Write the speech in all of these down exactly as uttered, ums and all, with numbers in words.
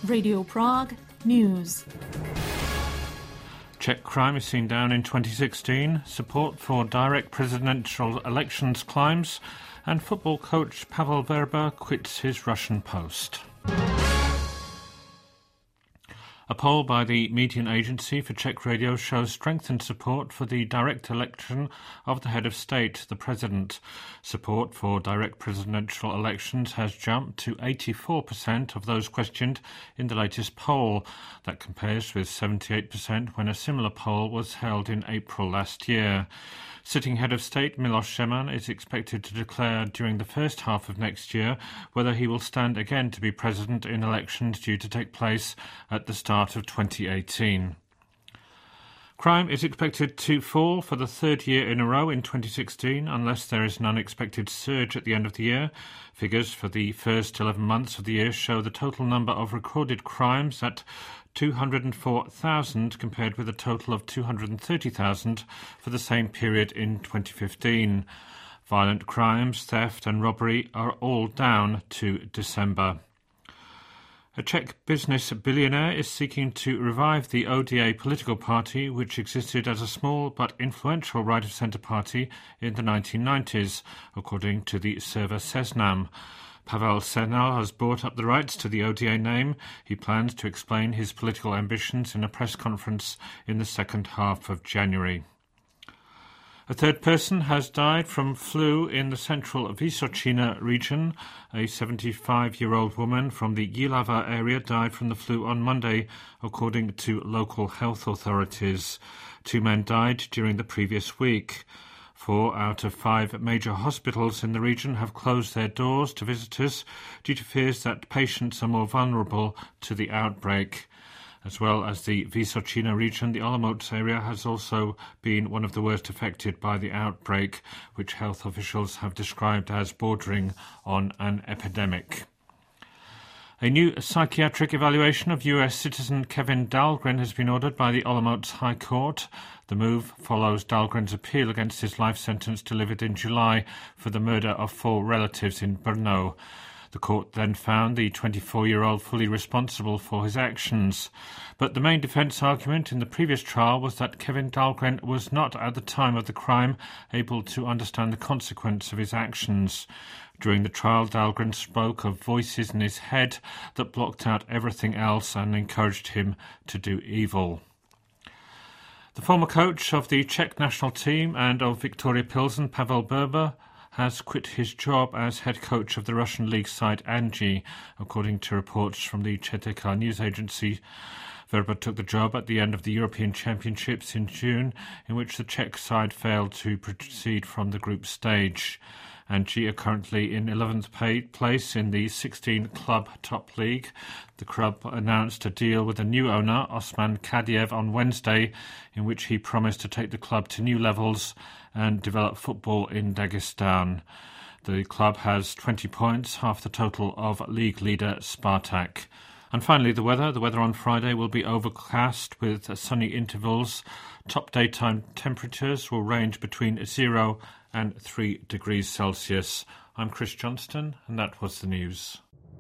Radio Prague News. Czech crime is seen down in twenty sixteen, support for direct presidential elections climbs, and football coach Pavel Vrba quits his Russian post. A poll by the Median Agency for Czech Radio shows strengthened support for the direct election of the head of state, the president. Support for direct presidential elections has jumped to eighty-four percent of those questioned in the latest poll. That compares with seventy-eight percent when a similar poll was held in April last year. Sitting head of state Miloš Zeman is expected to declare during the first half of next year whether he will stand again to be president in elections due to take place at the start of twenty eighteen. Crime is expected to fall for the third year in a row in twenty sixteen unless there is an unexpected surge at the end of the year. Figures for the first eleven months of the year show the total number of recorded crimes at two hundred four thousand compared with a total of two hundred thirty thousand for the same period in twenty fifteen. Violent crimes, theft and robbery are all down to December. A Czech business billionaire is seeking to revive the O D A political party, which existed as a small but influential right-of-centre party in the nineteen nineties, according to the server Seznam. Pavel Senal has bought up the rights to the O D A name. He plans to explain his political ambitions in a press conference in the second half of January. A third person has died from flu in the central Vysočina region. A seventy-five-year-old woman from the Jihlava area died from the flu on Monday, according to local health authorities. Two men died during the previous week. Four out of five major hospitals in the region have closed their doors to visitors due to fears that patients are more vulnerable to the outbreak. As well as the Vysočina region, the Olomouc area has also been one of the worst affected by the outbreak, which health officials have described as bordering on an epidemic. A new psychiatric evaluation of U S citizen Kevin Dahlgren has been ordered by the Olomouc High Court. The move follows Dahlgren's appeal against his life sentence delivered in July for the murder of four relatives in Brno. The court then found the twenty-four-year-old fully responsible for his actions. But the main defence argument in the previous trial was that Kevin Dahlgren was not, at the time of the crime, able to understand the consequence of his actions. During the trial, Dahlgren spoke of voices in his head that blocked out everything else and encouraged him to do evil. The former coach of the Czech national team and of Viktoria Pilsen, Pavel Vrba, has quit his job as head coach of the Russian league side Anzhi, according to reports from the Č T K news agency. Vrba took the job at the end of the European Championships in June, in which the Czech side failed to proceed from the group stage. Anzhi are currently in eleventh place in the sixteen-club top league. The club announced a deal with a new owner, Osman Kadiev, on Wednesday, in which he promised to take the club to new levels and develop football in Dagestan. The club has twenty points, half the total of league leader Spartak. And finally, the weather. The weather on Friday will be overcast with sunny intervals. Top daytime temperatures will range between zero and three degrees Celsius. I'm Chris Johnston, and that was the news.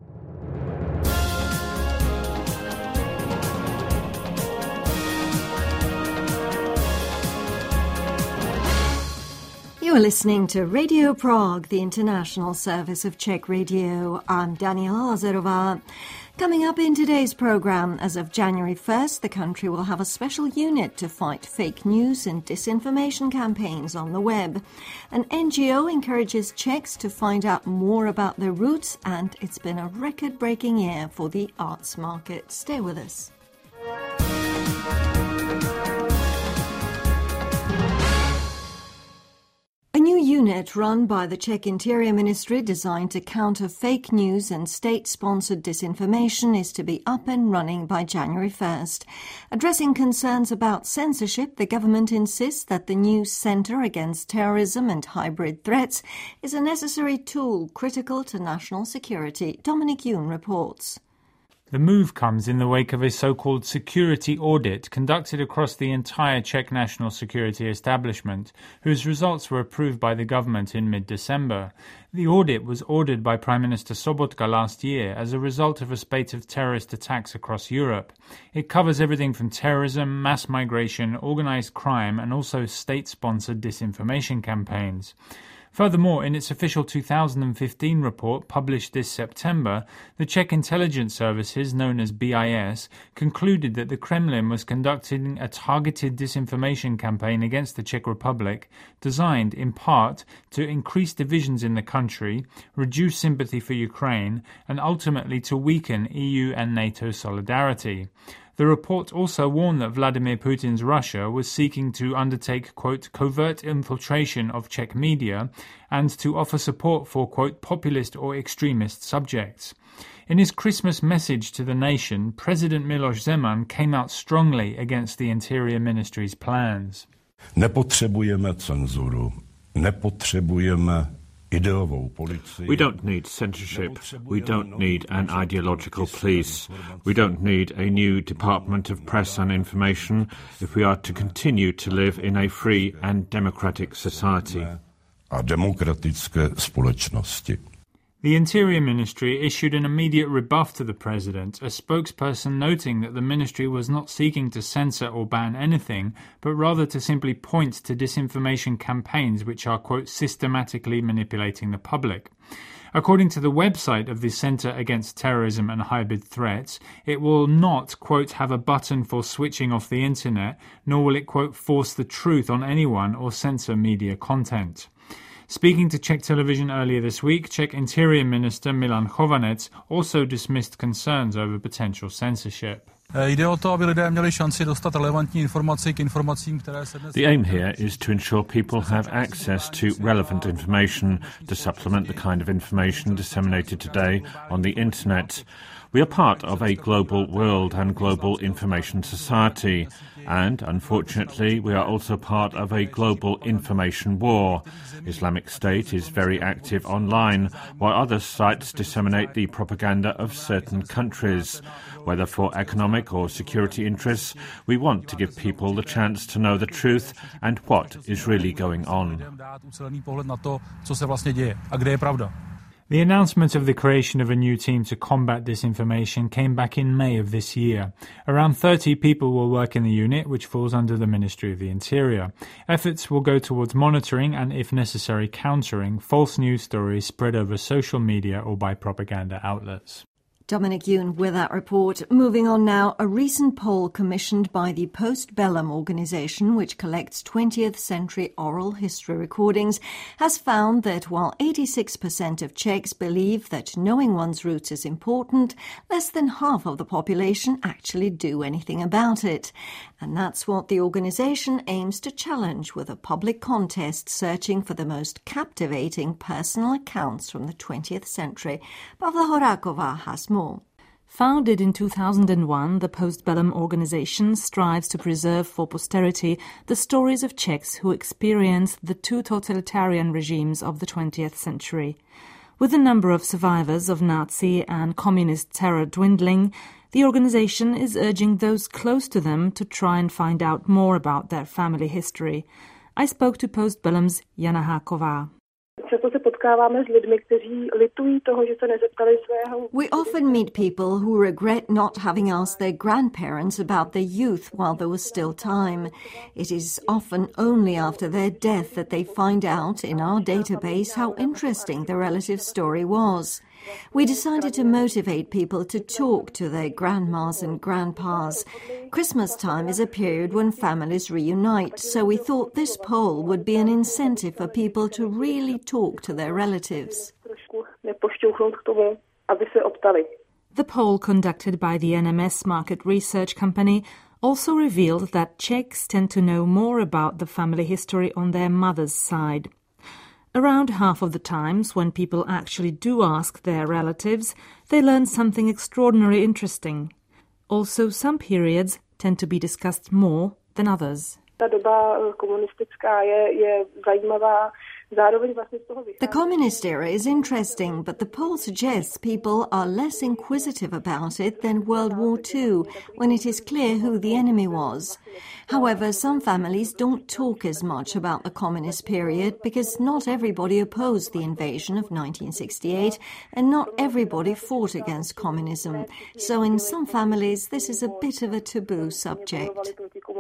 You are listening to Radio Prague, the international service of Czech Radio. I'm Daniela Lazarová. Coming up in today's programme, as of January first, the country will have a special unit to fight fake news and disinformation campaigns on the web. An N G O encourages Czechs to find out more about their roots, and it's been a record-breaking year for the arts market. Stay with us. A new unit run by the Czech Interior Ministry designed to counter fake news and state-sponsored disinformation is to be up and running by January first. Addressing concerns about censorship, the government insists that the new Centre Against Terrorism and Hybrid Threats is a necessary tool critical to national security. Dominic Yoon reports. The move comes in the wake of a so-called security audit conducted across the entire Czech national security establishment, whose results were approved by the government in mid-December. The audit was ordered by Prime Minister Sobotka last year as a result of a spate of terrorist attacks across Europe. It covers everything from terrorism, mass migration, organized crime, and also state-sponsored disinformation campaigns. Furthermore, in its official two thousand fifteen report published this September, the Czech intelligence services, known as B I S, concluded that the Kremlin was conducting a targeted disinformation campaign against the Czech Republic, designed, in part, to increase divisions in the country, reduce sympathy for Ukraine, and ultimately to weaken E U and NATO solidarity. The report also warned that Vladimir Putin's Russia was seeking to undertake, quote, covert infiltration of Czech media and to offer support for, quote, populist or extremist subjects. In his Christmas message to the nation, President Miloš Zeman came out strongly against the Interior Ministry's plans. Nepotřebujeme cenzuru, nepotřebujeme We don't need censorship. We don't need an ideological police. We don't need a new Department of Press and Information if we are to continue to live in a free and democratic society. A demokratické společnosti. The Interior Ministry issued an immediate rebuff to the president, a spokesperson noting that the ministry was not seeking to censor or ban anything, but rather to simply point to disinformation campaigns which are, quote, systematically manipulating the public. According to the website of the Centre Against Terrorism and Hybrid Threats, it will not, quote, have a button for switching off the internet, nor will it, quote, force the truth on anyone or censor media content. Speaking to Czech television earlier this week, Czech Interior Minister Milan Chovanec also dismissed concerns over potential censorship. The aim here is to ensure people have access to relevant information to supplement the kind of information disseminated today on the internet. We are part of a global world and global information society, and, unfortunately, we are also part of a global information war. Islamic State is very active online, while other sites disseminate the propaganda of certain countries. Whether for economic or security interests, we want to give people the chance to know the truth and what is really going on. The announcement of the creation of a new team to combat disinformation came back in May of this year. Around thirty people will work in the unit, which falls under the Ministry of the Interior. Efforts will go towards monitoring and, if necessary, countering false news stories spread over social media or by propaganda outlets. Dominic Yoon with that report. Moving on now, a recent poll commissioned by the Postbellum organisation, which collects twentieth century oral history recordings, has found that while eighty-six percent of Czechs believe that knowing one's roots is important, less than half of the population actually do anything about it. And that's what the organisation aims to challenge with a public contest searching for the most captivating personal accounts from the twentieth century. Pavla Horáková has more. Founded in two thousand one, the Postbellum organization strives to preserve for posterity the stories of Czechs who experienced the two totalitarian regimes of the twentieth century. With the number of survivors of Nazi and communist terror dwindling, the organization is urging those close to them to try and find out more about their family history. I spoke to Postbellum's Jana Háková. We often meet people who regret not having asked their grandparents about their youth while there was still time. It is often only after their death that they find out in our database how interesting the relative's story was. We decided to motivate people to talk to their grandmas and grandpas. Christmas time is a period when families reunite, so we thought this poll would be an incentive for people to really talk to their relatives. The poll conducted by the N M S market research company also revealed that Czechs tend to know more about the family history on their mother's side. Around half of the times when people actually do ask their relatives, they learn something extraordinarily interesting. Also, some periods tend to be discussed more than others. The communist era is interesting, but the poll suggests people are less inquisitive about it than World War Two, when it is clear who the enemy was. However, some families don't talk as much about the communist period because not everybody opposed the invasion of nineteen sixty-eight and not everybody fought against communism. So in some families, this is a bit of a taboo subject.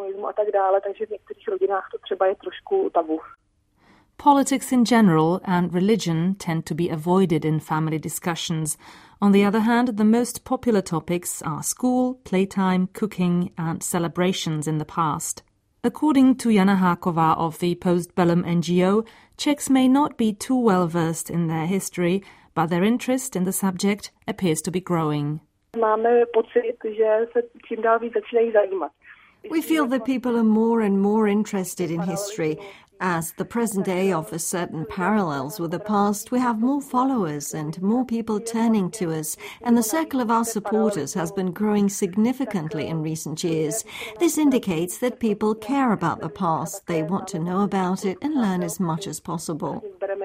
Politics in general and religion tend to be avoided in family discussions. On the other hand, the most popular topics are school, playtime, cooking and celebrations in the past. According to Jana Háková of the Postbellum N G O, Czechs may not be too well versed in their history, but their interest in the subject appears to be growing. We feel that people are more and more interested in history. As the present day offers certain parallels with the past, we have more followers and more people turning to us, and the circle of our supporters has been growing significantly in recent years. This indicates that people care about the past, they want to know about it and learn as much as possible.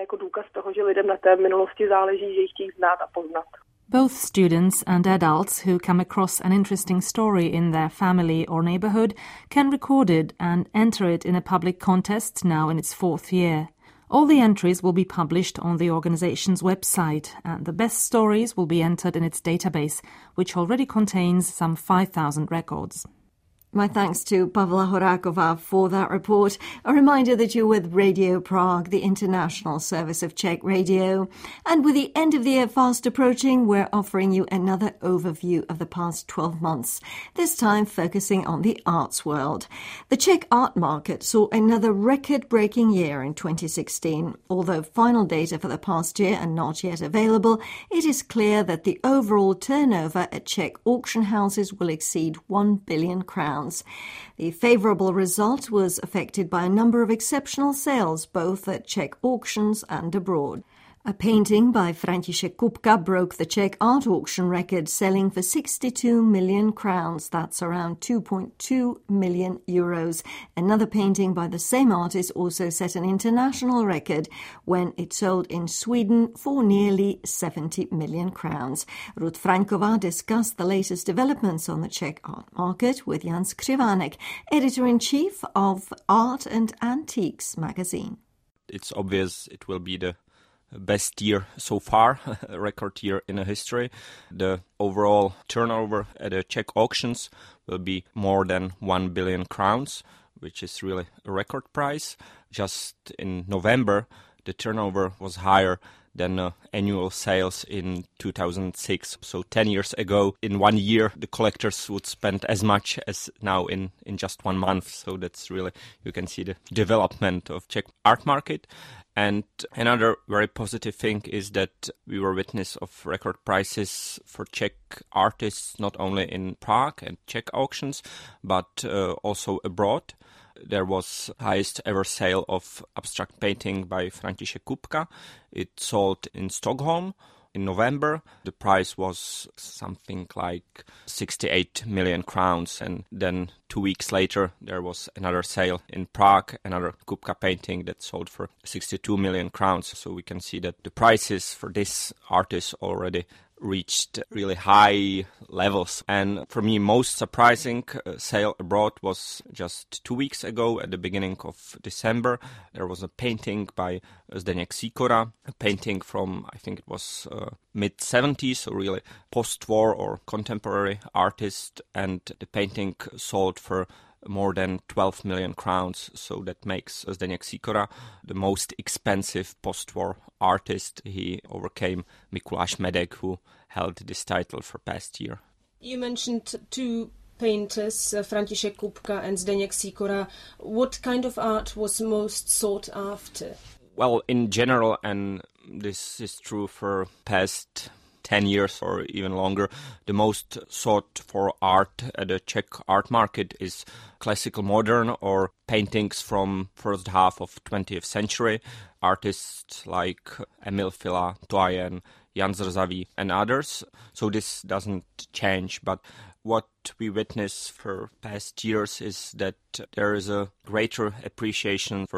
Both students and adults who come across an interesting story in their family or neighborhood can record it and enter it in a public contest now in its fourth year. All the entries will be published on the organization's website, and the best stories will be entered in its database, which already contains some five thousand records. My thanks to Pavla Horáková for that report. A reminder that you're with Radio Prague, the international service of Czech radio. And with the end of the year fast approaching, we're offering you another overview of the past twelve months, this time focusing on the arts world. The Czech art market saw another record-breaking year in twenty sixteen. Although final data for the past year are not yet available, it is clear that the overall turnover at Czech auction houses will exceed one billion crowns. The favourable result was affected by a number of exceptional sales, both at Czech auctions and abroad. A painting by František Kupka broke the Czech art auction record, selling for sixty-two million crowns. That's around two point two million euros. Another painting by the same artist also set an international record when it sold in Sweden for nearly seventy million crowns. Ruth Franková discussed the latest developments on the Czech art market with Jan Skrivánek, editor-in-chief of Art and Antiques magazine. It's obvious it will be the best year so far, a record year in a history. The overall turnover at the Czech auctions will be more than one billion crowns, which is really a record price. Just in November, the turnover was higher than uh, annual sales in two thousand six. So ten years ago, in one year, the collectors would spend as much as now in, in just one month. So that's really, you can see the development of Czech art market. And another very positive thing is that we were witness of record prices for Czech artists, not only in Prague and Czech auctions, but uh, also abroad. There was highest ever sale of abstract painting by František Kupka. It sold in Stockholm in November. The price was something like sixty-eight million crowns, and then two weeks later there was another sale in Prague, another Kupka painting that sold for sixty-two million crowns. So we can see that the prices for this artist already reached really high levels. And for me, most surprising uh, sale abroad was just two weeks ago at the beginning of December. There was a painting by Zdeněk Sýkora, a painting from, I think it was uh, mid seventies, so really post-war or contemporary artist, and the painting sold for more than twelve million crowns, so that makes Zdeněk Sýkora the most expensive post-war artist. He overcame Mikuláš Medek, who held this title for past year. You mentioned two painters, uh, František Kupka and Zdeněk Sýkora. What kind of art was most sought after? Well, in general, and this is true for past ten years or even longer, the most sought for art at the Czech art market is classical modern or paintings from first half of twentieth century. Artists like Emil Fila, Toyen, Jan Zrzavý and others. So this doesn't change, but what we witness for past years is that there is a greater appreciation for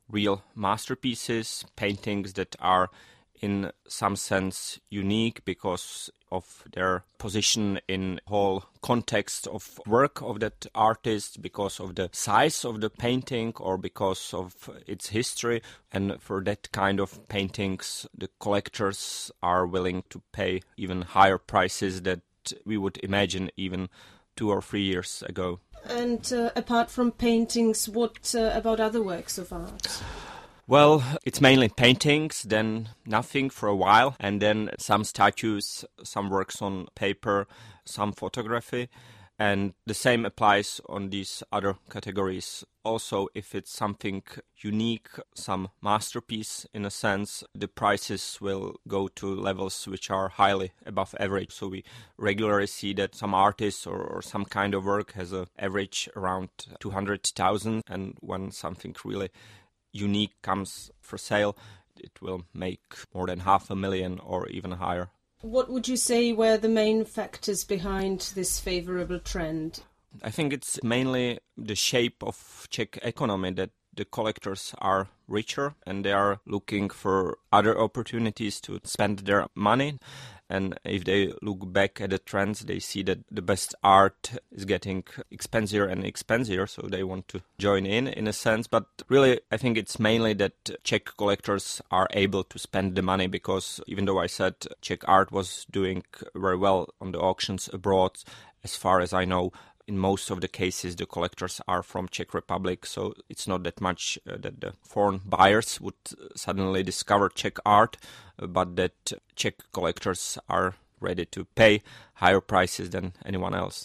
real masterpieces, paintings that are in some sense unique because of their position in whole context of work of that artist, because of the size of the painting or because of its history. And for that kind of paintings, the collectors are willing to pay even higher prices that we would imagine even two or three years ago. And uh, apart from paintings, what uh, about other works of art? Well, it's mainly paintings, then nothing for a while, and then some statues, some works on paper, some photography. And the same applies on these other categories. Also, if it's something unique, some masterpiece in a sense, the prices will go to levels which are highly above average. So we regularly see that some artist or, or some kind of work has an average around two hundred thousand, and when something really unique comes for sale, it will make more than half a million or even higher. What would you say were the main factors behind this favorable trend? I think it's mainly the shape of Czech economy, that the collectors are richer and they are looking for other opportunities to spend their money. And if they look back at the trends, they see that the best art is getting expensive and expensive, so they want to join in, in a sense. But really, I think it's mainly that Czech collectors are able to spend the money, because even though I said Czech art was doing very well on the auctions abroad, as far as I know, in most of the cases, the collectors are from Czech Republic, so it's not that much uh, that the foreign buyers would suddenly discover Czech art, uh, but that Czech collectors are ready to pay higher prices than anyone else.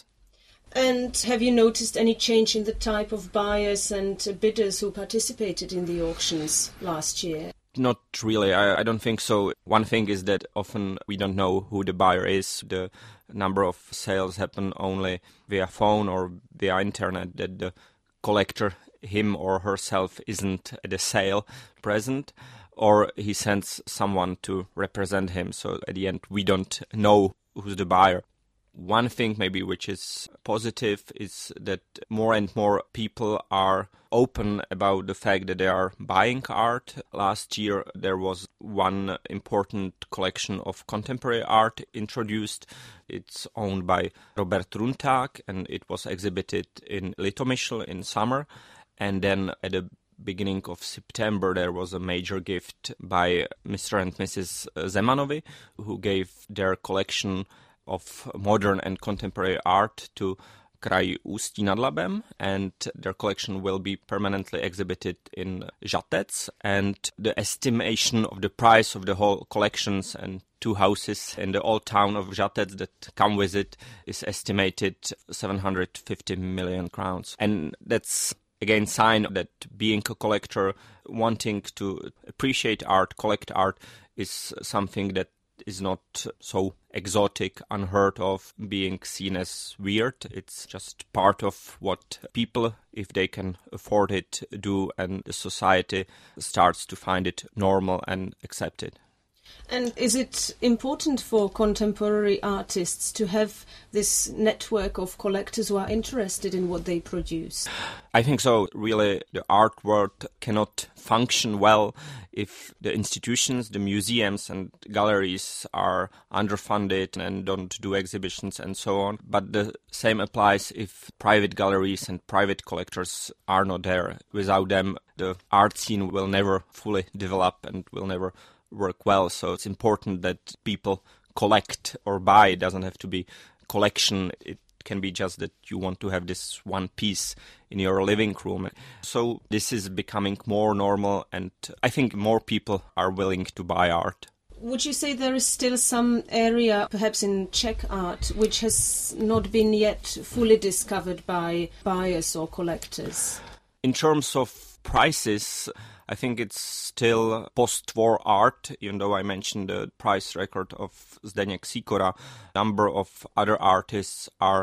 And have you noticed any change in the type of buyers and bidders who participated in the auctions last year? Not really. I, I don't think so. One thing is that often we don't know who the buyer is. The number of sales happen only via phone or via internet, that the collector, him or herself, isn't at the sale present, or he sends someone to represent him. So at the end, we don't know who's the buyer. One thing maybe which is positive is that more and more people are open about the fact that they are buying art. Last year there was one important collection of contemporary art introduced. It's owned by Robert Runtag and it was exhibited in Litomyšl in summer. And then at the beginning of September there was a major gift by Mister and Missus Zemanovi, who gave their collection of modern and contemporary art to Kraj Ústí nad Labem, and their collection will be permanently exhibited in Žatec. And the estimation of the price of the whole collections and two houses in the old town of Žatec that come with it is estimated seven hundred fifty million crowns. And that's again sign that being a collector, wanting to appreciate art, collect art, is something that is not so exotic, unheard of, being seen as weird. It's just part of what people, if they can afford it, do, and the society starts to find it normal and accepted. And is it important for contemporary artists to have this network of collectors who are interested in what they produce? I think so. Really, the art world cannot function well if the institutions, the museums and galleries are underfunded and don't do exhibitions and so on. But the same applies if private galleries and private collectors are not there. Without them, the art scene will never fully develop and will never work well. So it's important that people collect or buy. It doesn't have to be collection. It can be just that you want to have this one piece in your living room. So this is becoming more normal, and I think more people are willing to buy art. Would you say there is still some area, perhaps in Czech art, which has not been yet fully discovered by buyers or collectors? In terms of prices, I think it's still post-war art, even though I mentioned the price record of Zdeněk Sýkora. A number of other artists are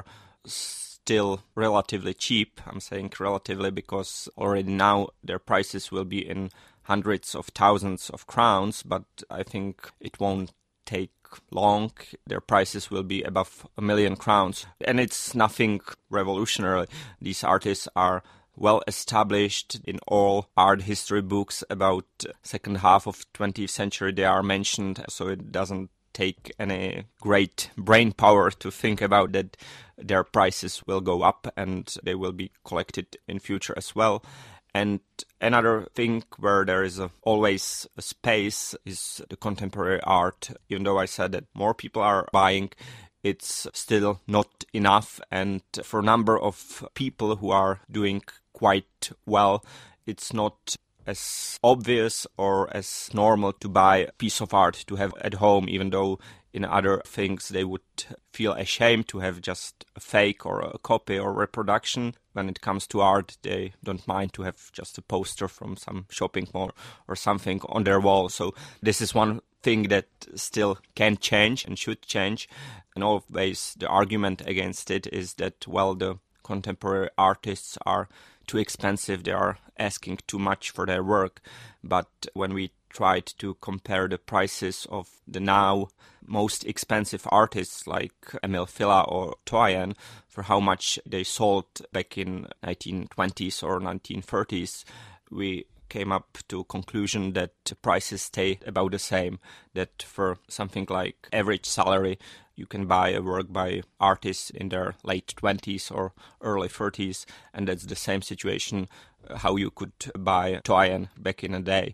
still relatively cheap. I'm saying relatively because already now their prices will be in hundreds of thousands of crowns, but I think it won't take long. Their prices will be above a million crowns. And it's nothing revolutionary. These artists are well established in all art history books about second half of twentieth century. They are mentioned, so it doesn't take any great brain power to think about that their prices will go up and they will be collected in future as well. And another thing where there is a, always a space is the contemporary art. Even though I said that more people are buying, it's still not enough. And for a number of people who are doing quite well, it's not as obvious or as normal to buy a piece of art to have at home, even though in other things they would feel ashamed to have just a fake or a copy or reproduction. When it comes to art, they don't mind to have just a poster from some shopping mall or something on their wall. So this is one thing that still can change and should change. And always the argument against it is that, well, the contemporary artists are too expensive, they are asking too much for their work. But when we tried to compare the prices of the now most expensive artists like Emil Fila or Toyen for how much they sold back in nineteen twenties or nineteen thirties, we came up to a conclusion that prices stay about the same, that for something like average salary you can buy a work by artists in their late twenties or early thirties, and that's the same situation how you could buy Toyen back in the day.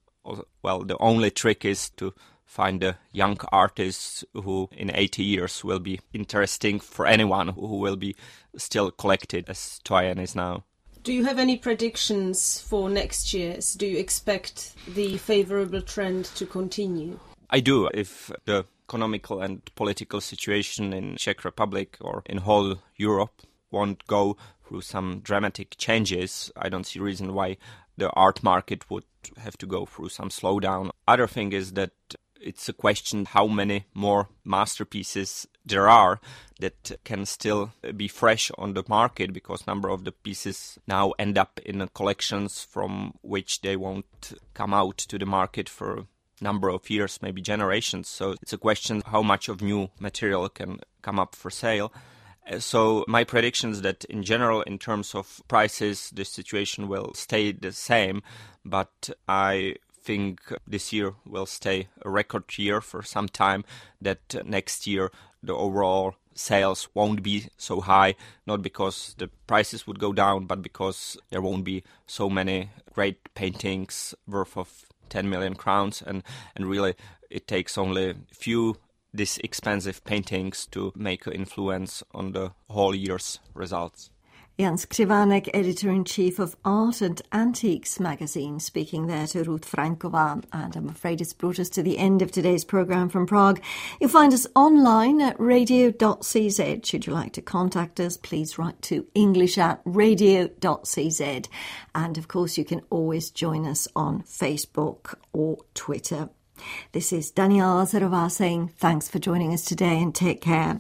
Well, the only trick is to find the young artists who in eighty years will be interesting for anyone who will be still collected as Toyen is now. Do you have any predictions for next year? Do you expect the favorable trend to continue? I do. If the economical and political situation in Czech Republic or in whole Europe won't go through some dramatic changes, I don't see reason why the art market would have to go through some slowdown. Other thing is that it's a question how many more masterpieces there are that can still be fresh on the market, because number of the pieces now end up in collections from which they won't come out to the market for a number of years, maybe generations. So it's a question how much of new material can come up for sale. So my prediction is that in general, in terms of prices, the situation will stay the same, but I think this year will stay a record year for some time, that next year the overall sales won't be so high, not because the prices would go down, but because there won't be so many great paintings worth of ten million crowns, and, and really it takes only a few these expensive paintings to make an influence on the whole year's results. Jan Skrivanek, Editor-in-Chief of Art and Antiques magazine, speaking there to Ruth Frankova. And I'm afraid it's brought us to the end of today's programme from Prague. You'll find us online at radio dot c z. Should you like to contact us, please write to english at radio dot c z. And of course, you can always join us on Facebook or Twitter. This is Daniela Lazarova saying thanks for joining us today and take care.